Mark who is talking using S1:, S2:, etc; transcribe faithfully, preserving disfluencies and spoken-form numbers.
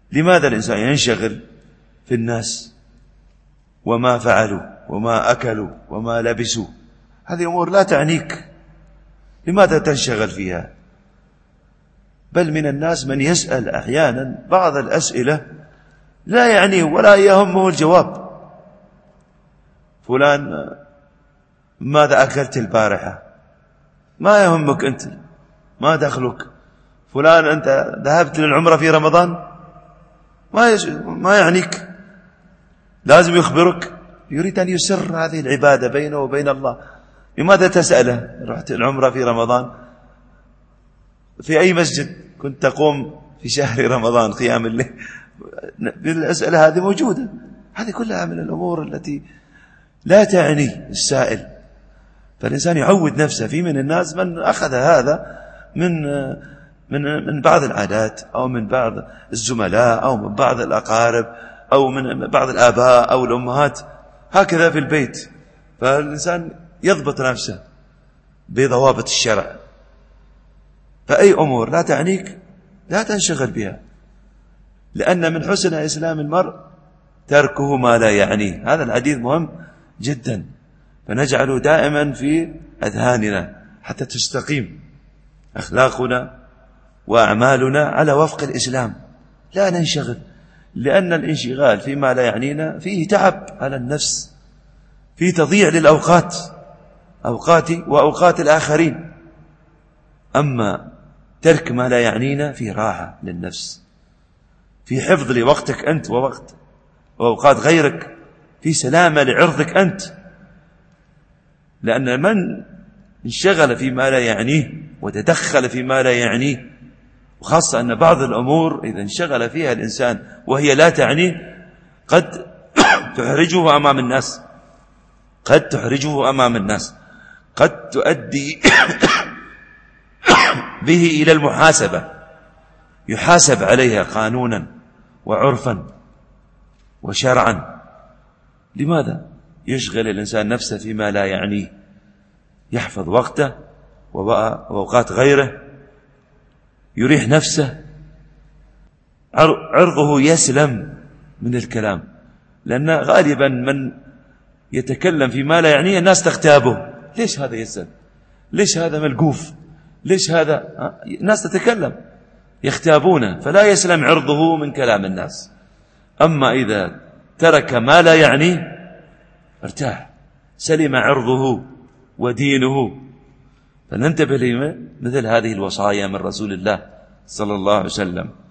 S1: لماذا الإنسان ينشغل في الناس وما فعلوا وما أكلوا وما لبسوا؟ هذه أمور لا تعنيك، لماذا تنشغل فيها؟ بل من الناس من يسأل أحيانا بعض الأسئلة لا يعنيه ولا يهمه الجواب. فلان ماذا أكلت البارحة؟ ما يهمك أنت، ما دخلك. فلان أنت ذهبت للعمرة في رمضان؟ ما يش... ما يعنيك، لازم يخبرك. يريد أن يسر هذه العبادة بينه وبين الله. لماذا تسأله؟ رحت العمرة في رمضان، في أي مسجد كنت تقوم في شهر رمضان قيام الليل؟ الأسئلة هذه موجودة. هذه كلها من الأمور التي لا تعني السائل. فالإنسان يعود نفسه. في من الناس من أخذ هذا من من من بعض العادات أو من بعض الزملاء أو من بعض الأقارب أو من بعض الآباء أو الأمهات، هكذا في البيت. فالإنسان يضبط نفسه بضوابط الشرع. فأي أمور لا تعنيك لا تنشغل بها، لأن من حسن إسلام المرء تركه ما لا يعنيه. هذا الحديث مهم جدا، فنجعله دائما في أذهاننا حتى تستقيم أخلاقنا وأعمالنا على وفق الإسلام. لا ننشغل، لأن الانشغال فيما لا يعنينا فيه تعب على النفس، فيه تضييع للأوقات، أوقاتي وأوقات الآخرين. أما ترك ما لا يعنينا فيه راحة للنفس، في حفظ لوقتك أنت ووقت وأوقات غيرك، في سلامة لعرضك أنت. لأن من انشغل فيما لا يعنيه وتدخل فيما لا يعنيه، وخاصة أن بعض الأمور إذا انشغل فيها الإنسان وهي لا تعنيه قد تحرجه أمام الناس، قد تحرجه أمام الناس، قد تؤدي به إلى المحاسبة، يحاسب عليها قانونا وعرفا وشرعا. لماذا يشغل الإنسان نفسه فيما لا يعنيه؟ يحفظ وقته وأوقات غيره، يريح نفسه، عرضه يسلم من الكلام. لأن غالبا من يتكلم فيما لا يعنيه الناس تغتابه. ليش هذا يسأل؟ ليش هذا ملقوف؟ ليش هذا؟ الناس تتكلم يختابونه، فلا يسلم عرضه من كلام الناس. أما إذا ترك ما لا يعنيه ارتاح، سلم عرضه ودينه. فننتبه لمثل هذه الوصايا من رسول الله صلى الله عليه وسلم.